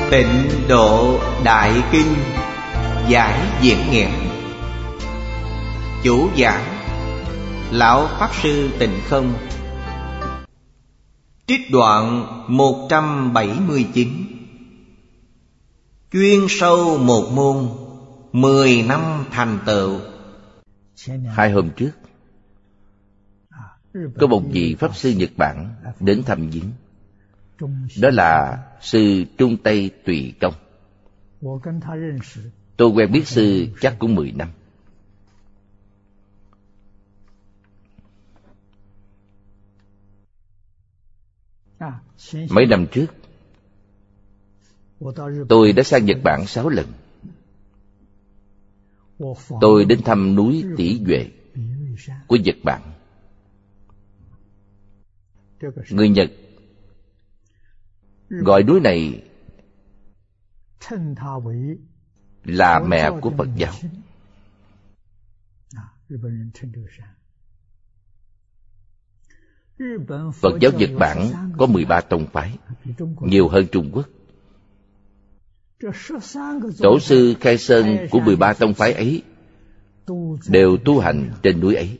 Tịnh Độ Đại Kinh giải diễn nghĩa. Chủ giảng Lão Pháp Sư Tịnh Không. Trích đoạn 179. Chuyên sâu một môn, 10 năm thành tựu. 2 hôm trước, có một vị Pháp Sư Nhật Bản đến thăm viếng. Đó là Sư Trung Tây Tùy Công. Tôi quen biết Sư chắc cũng 10 năm. Mấy năm trước, tôi đã sang Nhật Bản 6 lần. Tôi đến thăm núi Tỷ Duệ của Nhật Bản. Người Nhật gọi núi này là mẹ của Phật giáo. Phật giáo Nhật Bản có 13 tông phái, nhiều hơn Trung Quốc. Tổ sư khai sơn của 13 tông phái ấy đều tu hành trên núi ấy.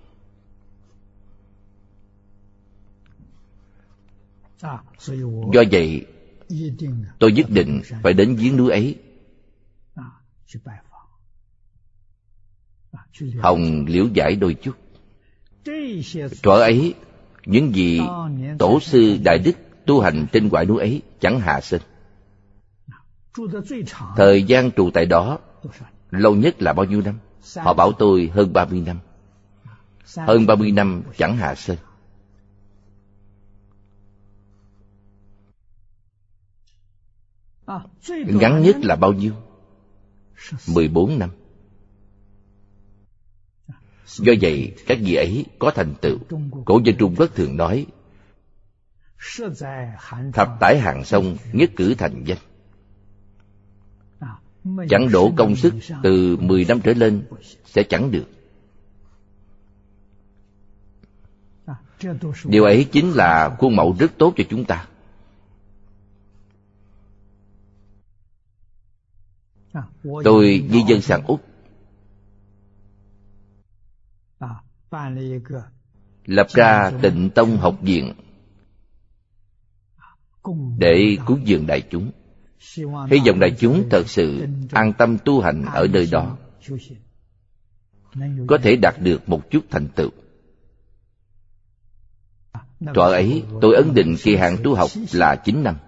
Do vậy, tôi nhất định phải đến viếng núi ấy, hồng liễu giải đôi chút. Thuở ấy, những vị tổ sư đại đức tu hành trên quả núi ấy chẳng hạ sinh. Thời gian trụ tại đó lâu nhất là bao nhiêu năm? Họ bảo tôi hơn 30 năm. Hơn 30 năm chẳng hạ sinh. Ngắn nhất là bao nhiêu? 14 năm. Do vậy, các vị ấy có thành tựu. Cổ nhân Trung Quốc thường nói, thập tải hàng sông nhất cử thành danh. Chẳng đổ công sức từ 10 năm trở lên sẽ chẳng được. Điều ấy chính là khuôn mẫu rất tốt cho chúng ta. Tôi di dân sang Úc, lập ra Tịnh Tông học viện để cúng dường đại chúng. Hy vọng đại chúng thật sự an tâm tu hành ở nơi đó, có thể đạt được một chút thành tựu. Thuở ấy tôi ấn định kỳ hạn tu học là 9 năm.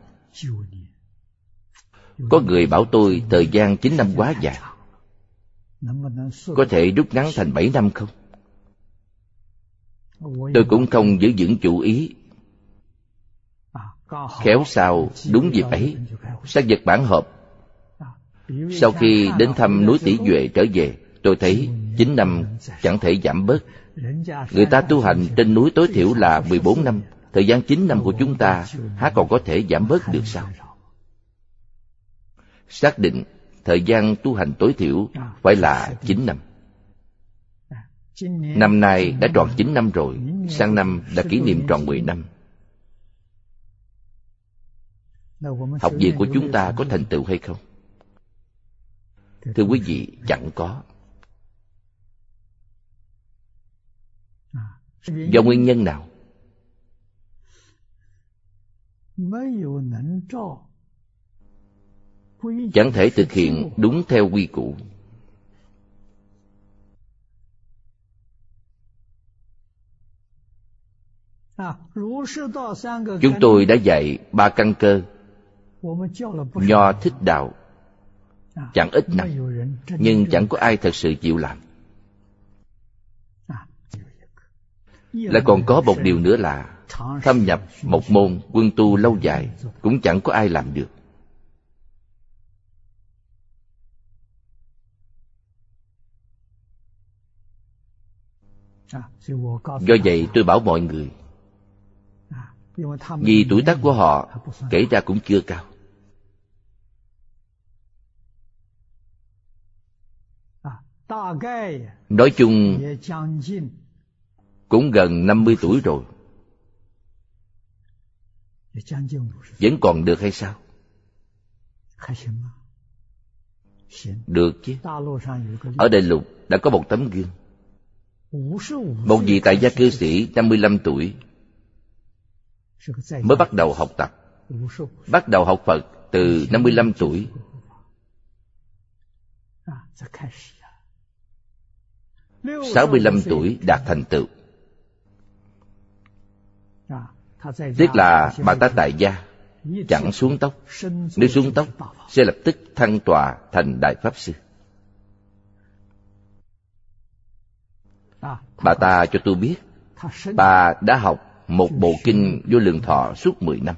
Có người bảo tôi thời gian 9 năm quá dài, có thể rút ngắn thành 7 năm không? Tôi cũng không giữ vững chủ ý. Khéo sao đúng dịp ấy, sang Nhật Bản họp. Sau khi đến thăm núi Tỷ Duệ trở về, tôi thấy 9 năm chẳng thể giảm bớt. Người ta tu hành trên núi tối thiểu là 14 năm. Thời gian 9 năm của chúng ta há còn có thể giảm bớt được sao? Xác định thời gian tu hành tối thiểu phải là 9 năm. Năm nay đã tròn 9 năm rồi, sang năm đã kỷ niệm tròn 10 năm. Học viện của chúng ta có thành tựu hay không? Thưa quý vị, chẳng có. Do nguyên nhân nào? Chẳng thể thực hiện đúng theo quy củ. Chúng tôi đã dạy 3 căn cơ Nho Thích Đạo chẳng ít năm, nhưng chẳng có ai thật sự chịu làm. Lại còn có một điều nữa là thâm nhập một môn quân tu lâu dài cũng chẳng có ai làm được. Do vậy tôi bảo mọi người, vì tuổi tác của họ kể ra cũng chưa cao. Nói chung cũng gần 50 tuổi rồi. Vẫn còn được hay sao? Được chứ. Ở Đại Lục đã có một tấm gương. Một vị tại gia cư sĩ 55 tuổi mới bắt đầu học tập, bắt đầu học Phật từ 55 tuổi. 65 tuổi đạt thành tựu. Tiếc là bà ta tại gia, chẳng xuống tóc. Nếu xuống tóc sẽ lập tức thăng tọa thành Đại Pháp Sư. Bà ta cho tôi biết bà đã học một bộ kinh Vô Lượng Thọ suốt 10 năm.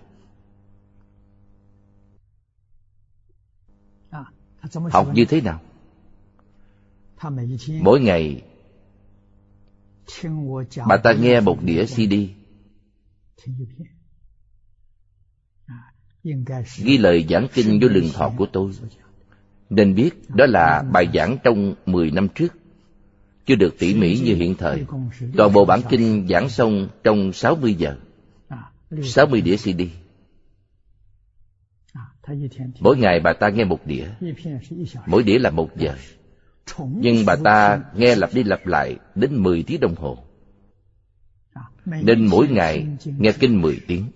Học như thế nào? Mỗi ngày bà ta nghe một đĩa CD, ghi lời giảng kinh Vô Lượng Thọ của tôi. Nên biết đó là bài giảng trong 10 năm trước, chưa được tỉ mỉ như hiện thời. Toàn bộ bản kinh giảng xong trong 60 giờ, 60 đĩa CD. Mỗi ngày bà ta nghe một đĩa, mỗi đĩa là 1 giờ. Nhưng bà ta nghe lặp đi lặp lại đến 10 tiếng đồng hồ. Nên mỗi ngày nghe kinh 10 tiếng.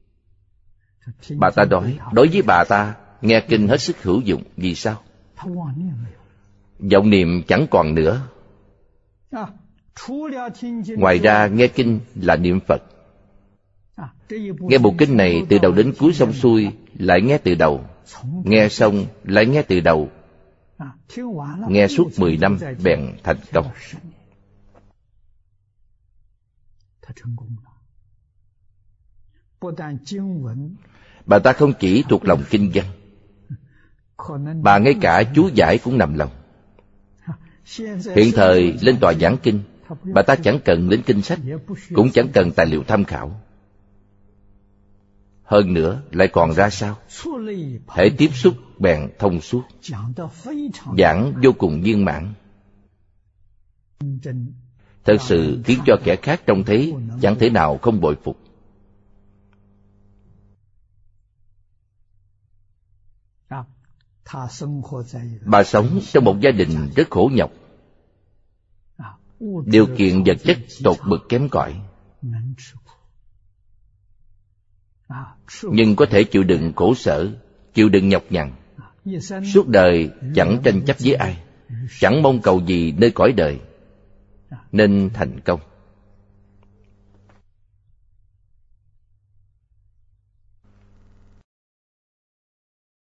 Bà ta nói, đối với bà ta, nghe kinh hết sức hữu dụng. Vì sao? Vọng niệm chẳng còn nữa. Ngoài ra nghe kinh là niệm Phật. Nghe bộ kinh này từ đầu đến cuối xong xuôi, lại nghe từ đầu. Nghe xong lại nghe từ đầu. Nghe suốt 10 năm bèn thành công. Bà ta không chỉ thuộc lòng kinh văn, bà ngay cả chú giải cũng nằm lòng. Hiện thời lên tòa giảng kinh, bà ta chẳng cần đến kinh sách, cũng chẳng cần tài liệu tham khảo. Hơn nữa lại còn ra sao? Hễ tiếp xúc bèn thông suốt, giảng vô cùng viên mãn. Thật sự khiến cho kẻ khác trông thấy chẳng thể nào không bội phục. Bà sống trong một gia đình rất khổ nhọc, điều kiện vật chất tột bực kém cỏi, nhưng có thể chịu đựng khổ sở, chịu đựng nhọc nhằn. Suốt đời chẳng tranh chấp với ai, chẳng mong cầu gì nơi cõi đời, nên thành công.